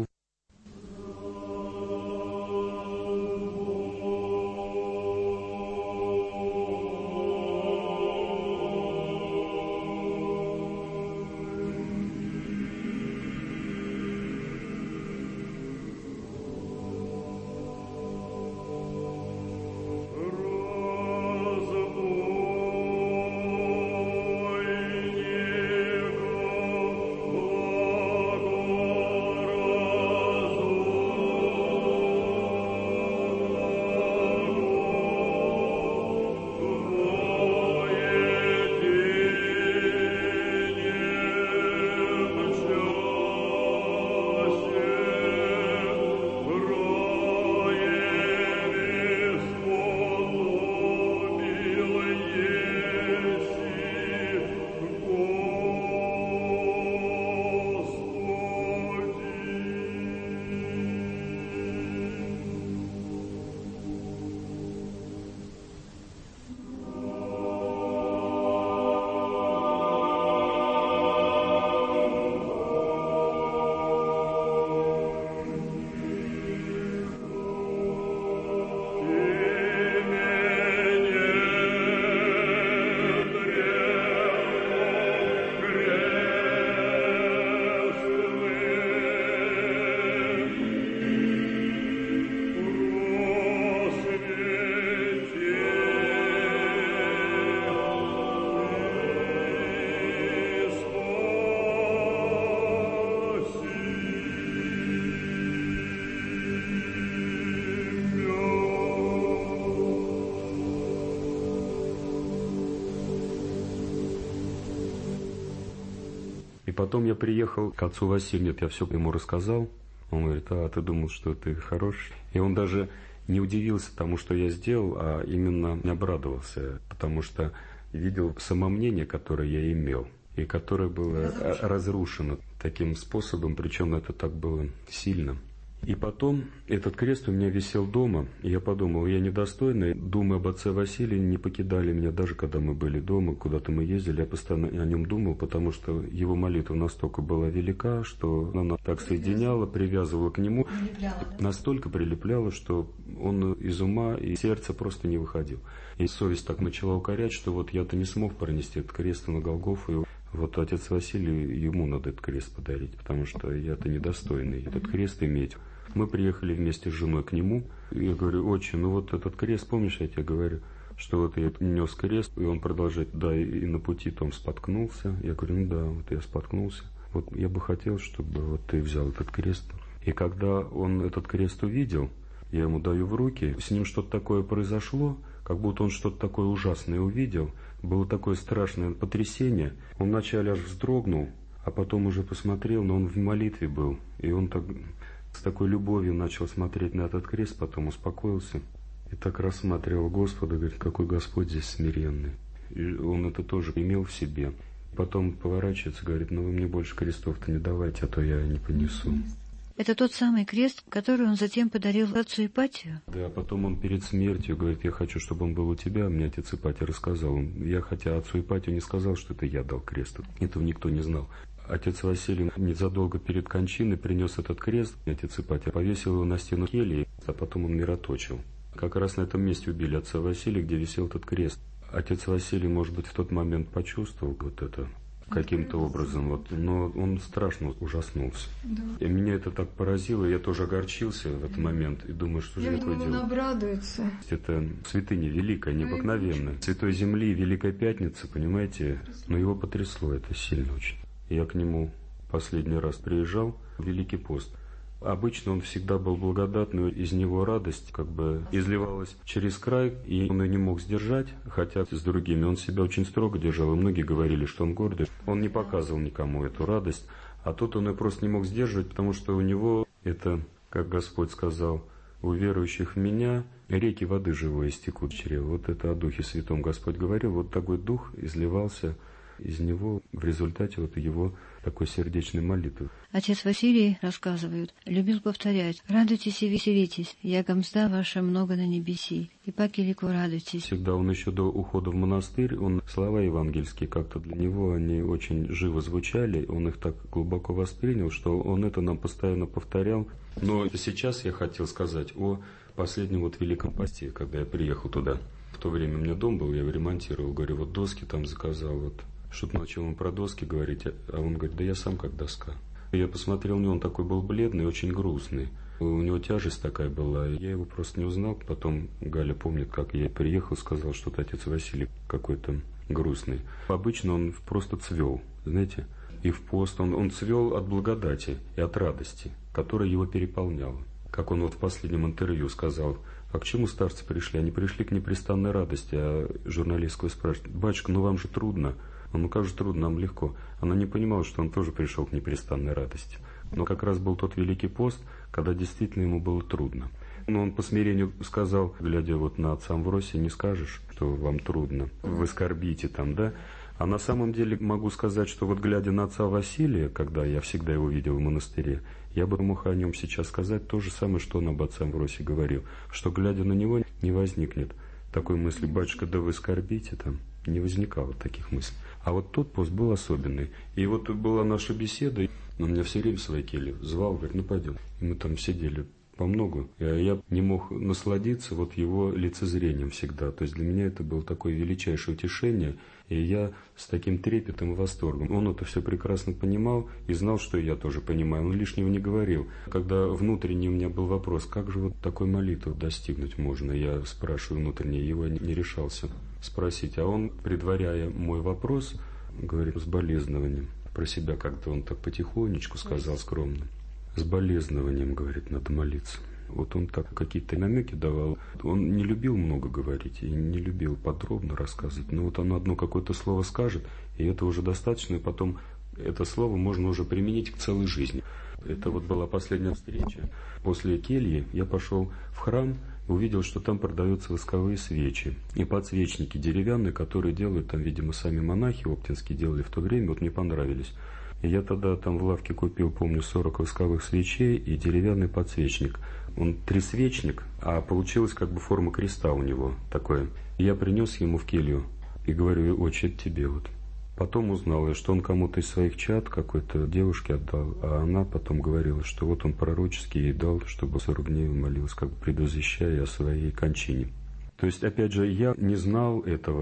Потом я приехал к отцу Василию, я все ему рассказал. Он говорит, а ты думал, что ты хороший? И он даже не удивился тому, что я сделал, а именно обрадовался, потому что видел самомнение, которое я имел, и которое было разрушено таким способом, причем это так было сильно. И потом этот крест у меня висел дома, и я подумал, я недостойный, думы об отце Василии не покидали меня, даже когда мы были дома, куда-то мы ездили, я постоянно о нем думал, потому что его молитва настолько была велика, что она так соединяла, привязывала к нему, настолько прилепляла, что он из ума и сердца просто не выходил. И совесть так начала укорять, что вот я-то не смог пронести этот крест на Голгофу, и Вот отец Василий, ему надо этот крест подарить, потому что я-то недостойный этот крест иметь. Мы приехали вместе с женой к нему, и я говорю: отче, ну вот этот крест, помнишь, я тебе говорю, что вот я нес крест, и он продолжает, да, и на пути там споткнулся. Я говорю: ну да, вот я споткнулся. Вот я бы хотел, чтобы вот ты взял этот крест. И когда он этот крест увидел, я ему даю в руки, с ним что-то такое произошло, как будто он что-то такое ужасное увидел. Было такое страшное потрясение. Он вначале аж вздрогнул, а потом уже посмотрел, но он в молитве был. И он так с такой любовью начал смотреть на этот крест, потом успокоился. И так рассматривал Господа, говорит: какой Господь здесь смиренный. И он это тоже имел в себе. Потом поворачивается, говорит: ну вы мне больше крестов-то не давайте, а то я не понесу. Это тот самый крест, который он затем подарил отцу Ипатию? Да, потом он перед смертью говорит: я хочу, чтобы он был у тебя. Мне отец Ипатий рассказал. Я, хотя отцу Ипатию не сказал, что это я дал крест. Этого никто не знал. Отец Василий незадолго перед кончиной принес этот крест. Отец Ипатий повесил его на стену кельи, а потом он мироточил. Как раз на этом месте убили отца Василия, где висел этот крест. Отец Василий, может быть, в тот момент почувствовал вот это каким-то образом, вот, но он страшно ужаснулся. Да. И меня это так поразило, я тоже огорчился в этот момент и думаю, что же я такое делаю. Он обрадуется. Это святыня великая, необыкновенная. Святой Земли, Великая Пятница, понимаете, но его потрясло это сильно очень. Я к нему последний раз приезжал в Великий пост. Обычно он всегда был благодатный, из него радость как бы изливалась через край, и он ее не мог сдержать, хотя с другими он себя очень строго держал, и многие говорили, что он гордый. Он не показывал никому эту радость, а тут он ее просто не мог сдерживать, потому что у него это, как Господь сказал: у верующих в меня реки воды живой истекут в чреве. Вот это о Духе Святом Господь говорил, вот такой Дух изливался из него в результате вот его такой сердечной молитвы. Отец Василий, рассказывают, любил повторять: «Радуйтесь и веселитесь, яко мзда ваша много на небеси, и паки лику радуйтесь». Всегда он еще до ухода в монастырь, он слова евангельские как-то для него, они очень живо звучали, он их так глубоко воспринял, что он это нам постоянно повторял. Но сейчас я хотел сказать о последнем вот Великом посте, когда я приехал туда. В то время у меня дом был, я его ремонтировал, говорю, вот доски там заказал, вот. Что-то начал он про доски говорить, а он говорит: да я сам как доска. И я посмотрел на него, он такой был бледный, очень грустный. У него тяжесть такая была, я его просто не узнал. Потом Галя помнит, как я приехал, сказал, что отец Василий какой-то грустный. Обычно он просто цвел, знаете, и в пост он цвел от благодати и от радости, которая его переполняла. Как он вот в последнем интервью сказал: а к чему старцы пришли? Они пришли к непрестанной радости. А журналист спрашивает: батюшка, ну вам же трудно. Ну как же трудно, нам легко. Она не понимала, что он тоже пришел к непрестанной радости. Но как раз был тот Великий пост, когда действительно ему было трудно. Но он по смирению сказал, глядя вот на отца Амвросия: не скажешь, что вам трудно, вы скорбите там, да? А на самом деле могу сказать, что вот глядя на отца Василия, когда я всегда его видел в монастыре, я бы мог о нем сейчас сказать то же самое, что он об отце Амвросии говорил, что глядя на него не возникнет такой мысли: батюшка, да вы скорбите там. Не возникало таких мыслей. А вот тот пост был особенный. И вот была наша беседа, он меня все время в своей келье звал, говорит: ну пойдем. И мы там сидели по многу. И я не мог насладиться вот его лицезрением всегда. То есть для меня это было такое величайшее утешение. И я с таким трепетом и восторгом. Он это все прекрасно понимал и знал, что я тоже понимаю. Он лишнего не говорил. Когда внутренний у меня был вопрос: как же вот такой молитвы достигнуть можно? Я спрашиваю внутренне, его не решался спросить. А он, предваряя мой вопрос, говорит: с болезнованием. Про себя как-то он так потихонечку сказал скромно. С болезнованием, говорит, надо молиться. Вот он так какие-то намеки давал. Он не любил много говорить и не любил подробно рассказывать. Но вот он одно какое-то слово скажет, и это уже достаточно, и потом это слово можно уже применить к целой жизни. Это вот была последняя встреча. После кельи я пошел в храм, увидел, что там продаются восковые свечи и подсвечники деревянные, которые делают там, видимо, сами монахи оптинские делали в то время, вот мне понравились. И я тогда там в лавке купил, помню, 40 восковых свечей и деревянный подсвечник. Он трисвечник, а получилась как бы форма креста у него такое. И я принес ему в келью и говорю: отче, это тебе вот. Потом узнал я, что он кому-то из своих чад какой-то девушке отдал, а она потом говорила, что вот он пророчески ей дал, чтобы 40 дней молилась, как бы предвозвещая о своей кончине. То есть, опять же, я не знал этого,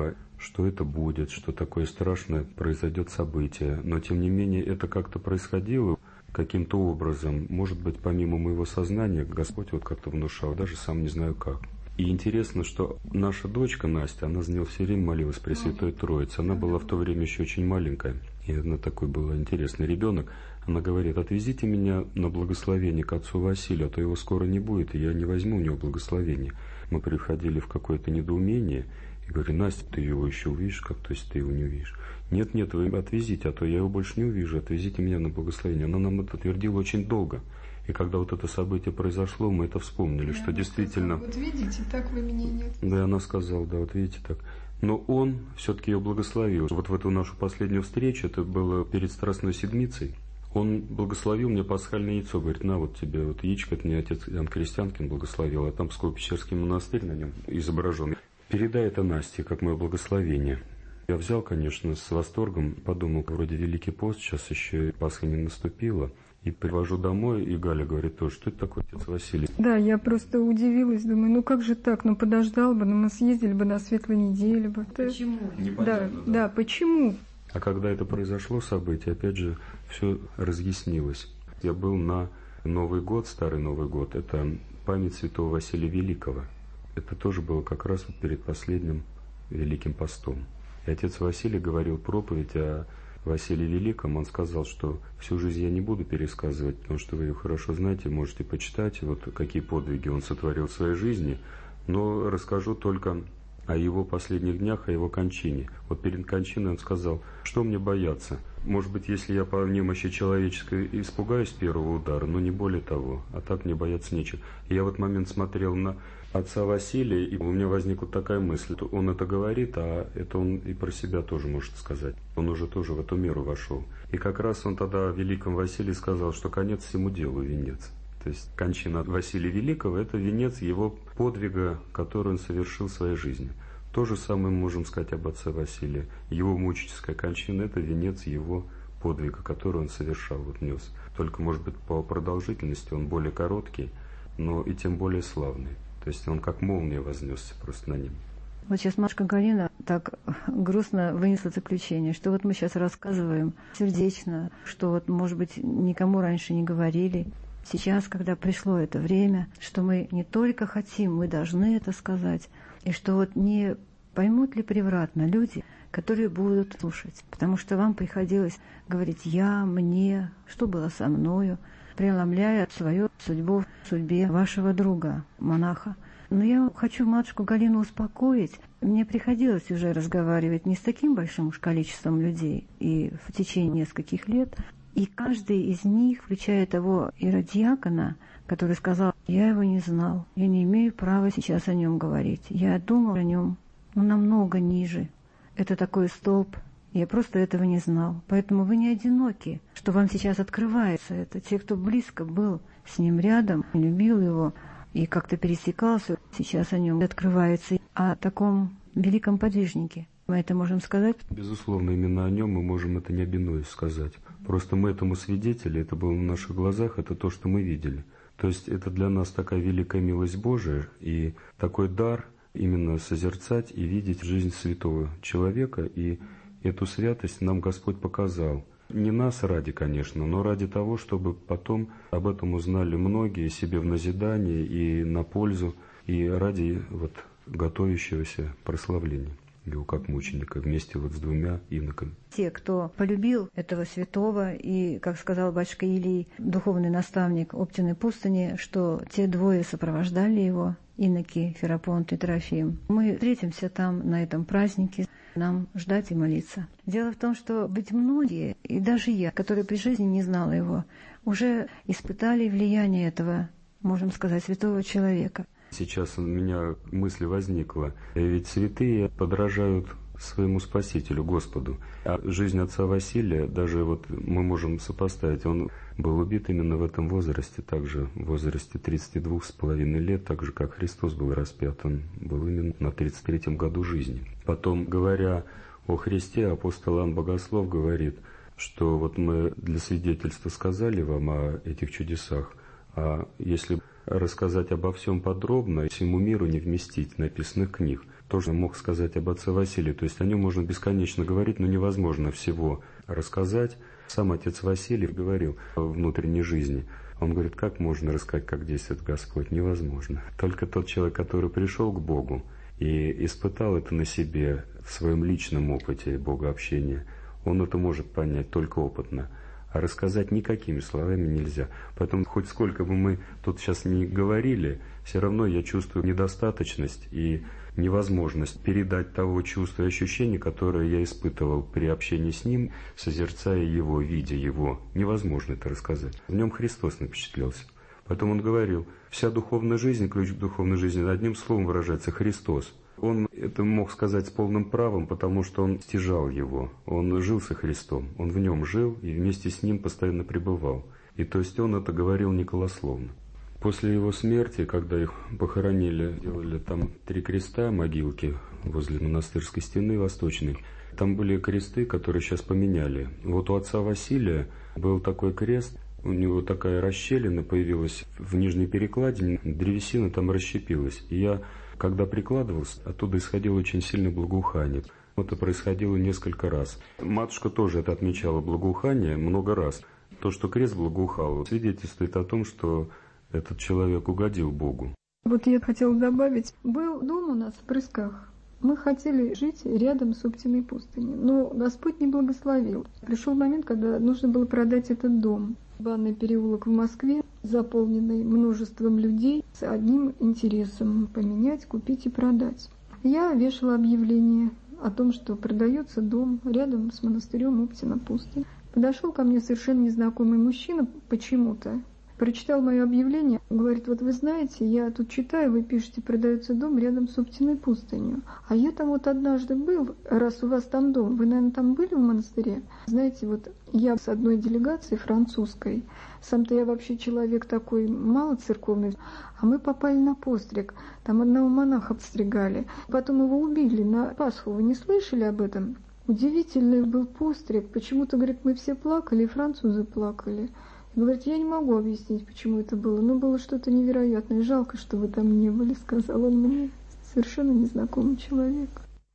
что это будет, что такое страшное произойдет событие. Но, тем не менее, это как-то происходило каким-то образом. Может быть, помимо моего сознания, Господь вот как-то внушал, даже сам не знаю как. И интересно, что наша дочка Настя, она за нее все время молилась при Святой Троице. Она была в то время еще очень маленькая, и она такой был интересный ребенок. Она говорит: отвезите меня на благословение к отцу Василию, а то его скоро не будет, и я не возьму у него благословение. Мы приходили в какое-то недоумение, и говорю: Настя, ты его еще увидишь, как, то есть ты его не увидишь? Нет, вы отвезите, а то я его больше не увижу, отвезите меня на благословение. Она нам это твердила очень долго. И когда вот это событие произошло, мы это вспомнили, что действительно... Сказала, вот видите, так вы меня нет. Да, она сказала, да, вот видите так. Но он все-таки ее благословил. Вот в эту нашу последнюю встречу, это было перед Страстной Седмицей, он благословил мне пасхальное яйцо. Говорит: на вот тебе вот яичко, это мне отец Иоанн Крестьянкин благословил, а там Псково-Печерский монастырь на нем изображен. Передай это Насте, как мое благословение. Я взял, конечно, с восторгом, подумал, вроде Великий пост, сейчас еще и Пасха не наступила. И привожу домой, и Галя говорит тоже: что это такое, отец Василий? Да, я просто удивилась, думаю, ну как же так, ну подождал бы, ну мы съездили бы на Светлой неделе бы. Почему? Непонятно, да, почему? А когда это произошло событие, опять же, все разъяснилось. Я был на Новый год, Старый Новый год, это память святого Василия Великого. Это тоже было как раз вот перед последним Великим постом. И отец Василий говорил проповедь о Василии Великом. Он сказал, что всю жизнь я не буду пересказывать, потому что вы ее хорошо знаете, можете почитать, вот какие подвиги он сотворил в своей жизни, но расскажу только о его последних днях, о его кончине. Вот перед кончиной он сказал: что мне бояться? Может быть, если я по немощи человеческой испугаюсь первого удара, но не более того, а так мне бояться нечего. И я в этот момент смотрел на отца Василия, и у меня возникла такая мысль: он это говорит, а это он и про себя тоже может сказать. Он уже тоже в эту меру вошел. И как раз он тогда о великом Василии сказал, что конец всему делу венец. То есть кончина Василия Великого – это венец его подвига, который он совершил в своей жизни. То же самое мы можем сказать об отце Василии. Его мученическая кончина – это венец его подвига, который он совершал, вот нес. Только, может быть, по продолжительности он более короткий, но и тем более славный. То есть он как молния вознесся просто на нем. Вот сейчас Машка Галина так грустно вынесла заключение, что вот мы сейчас рассказываем сердечно, что вот, может быть, никому раньше не говорили. Сейчас, когда пришло это время, что мы не только хотим, мы должны это сказать, и что вот не поймут ли превратно люди, которые будут слушать, потому что вам приходилось говорить «я», «мне», что было со мною, преломляя свою судьбу в судьбе вашего друга, монаха. Но я хочу матушку Галину успокоить. Мне приходилось уже разговаривать не с таким большим уж количеством людей и в течение нескольких лет, и каждый из них, включая того иродиакона, который сказал: я его не знал, я не имею права сейчас о нем говорить, я думал о нем, но намного ниже. Это такой столб, я просто этого не знал. Поэтому вы не одиноки, что вам сейчас открывается это. Те, кто близко был с ним рядом, любил его и как-то пересекался, сейчас о нем открывается. О таком великом подвижнике мы это можем сказать? Безусловно, именно о нем мы можем это не обинуясь сказать. Просто мы этому свидетели, это было на наших глазах, это то, что мы видели. То есть это для нас такая великая милость Божия и такой дар именно созерцать и видеть жизнь святого человека. И эту святость нам Господь показал. Не нас ради, конечно, но ради того, чтобы потом об этом узнали многие, себе в назидание и на пользу, и ради вот готовящегося прославления его как мученика вместе вот с двумя иноками. Те, кто полюбил этого святого, и, как сказал батюшка Илий, духовный наставник Оптиной пустыни, что те двое сопровождали его, иноки Ферапонт и Трофим. Мы встретимся там на этом празднике, нам ждать и молиться. Дело в том, что быть многие, и даже я, которая при жизни не знала его, уже испытали влияние этого, можем сказать, святого человека. Сейчас у меня мысль возникла, ведь святые подражают своему Спасителю, Господу. А жизнь отца Василия, даже вот мы можем сопоставить, он был убит именно в этом возрасте, также в возрасте 32,5 лет, так же, как Христос был распят, он был именно на 33-м году жизни. Потом, говоря о Христе, апостол Иоанн Богослов говорит, что вот мы для свидетельства сказали вам о этих чудесах, а если рассказать обо всем подробно, всему миру не вместить написанных книг. тоже мог сказать об отце Василии. То есть о нем можно бесконечно говорить, но невозможно всего рассказать. Сам отец Василий говорил о внутренней жизни. Он говорит, как можно рассказать, как действует Господь? Невозможно. Только тот человек, который пришел к Богу и испытал это на себе, в своем личном опыте богообщения, он это может понять только опытно. А рассказать никакими словами нельзя. Поэтому хоть сколько бы мы тут сейчас ни говорили, все равно я чувствую недостаточность и невозможность передать того чувства и ощущения, которое я испытывал при общении с ним, созерцая его, видя его. Невозможно это рассказать. В нем Христос напечатлелся. Поэтому он говорил, вся духовная жизнь, ключ к духовной жизни, одним словом выражается Христос. Он это мог сказать с полным правом, потому что он стяжал его. Он жил со Христом, он в нем жил и вместе с ним постоянно пребывал. И то есть он это говорил не голословно. После его смерти, когда их похоронили, делали там 3 креста, могилки возле монастырской стены восточной, там были кресты, которые сейчас поменяли. Вот у отца Василия был такой крест, у него такая расщелина появилась в нижней перекладине, древесина там расщепилась. И я, когда прикладывался, оттуда исходило очень сильное благоухание. Это происходило несколько раз. Матушка тоже это отмечала, благоухание, много раз. То, что крест благоухал, свидетельствует о том, что этот человек угодил Богу. Вот я хотела добавить, был дом у нас в Прысках. Мы хотели жить рядом с Оптиной пустыней, но Господь не благословил. Пришел момент, когда нужно было продать этот дом. Банный переулок в Москве, заполненный множеством людей, с одним интересом – поменять, купить и продать. Я вешала объявление о том, что продается дом рядом с монастырем Оптина пустынь. Подошел ко мне совершенно незнакомый мужчина почему-то, прочитал мое объявление, говорит, вот вы знаете, я тут читаю, вы пишете, продается дом рядом с Оптиной пустынью. А я там вот однажды был, раз у вас там дом, вы, наверное, там были в монастыре? Знаете, вот я с одной делегацией французской, сам-то я вообще человек такой малоцерковный, а мы попали на постриг, там одного монаха подстригали, потом его убили на Пасху, вы не слышали об этом? Удивительный был постриг, почему-то, говорит, мы все плакали, и французы плакали. Говорит, я не могу объяснить, почему это было, но было что-то невероятное. Жалко, что вы там не были, сказал он мне. Совершенно незнакомый человек.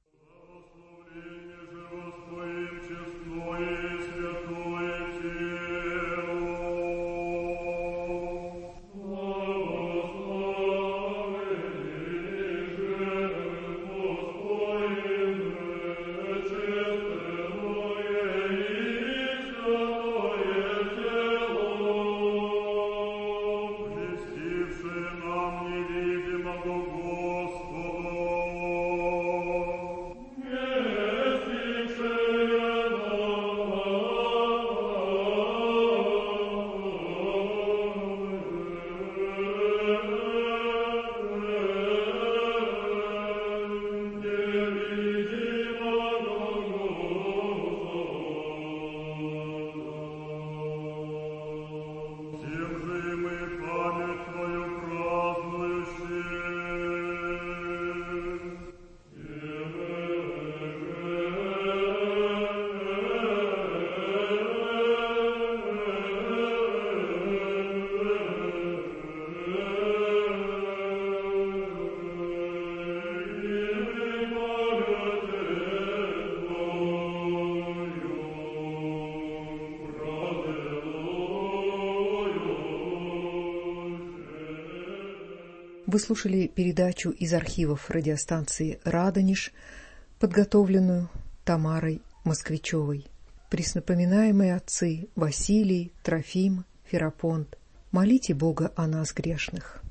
Вы слушали передачу из архивов радиостанции «Радонеж», подготовленную Тамарой Москвичевой. Преснопоминаемые отцы Василий, Трофим, Ферапонт, молите Бога о нас грешных.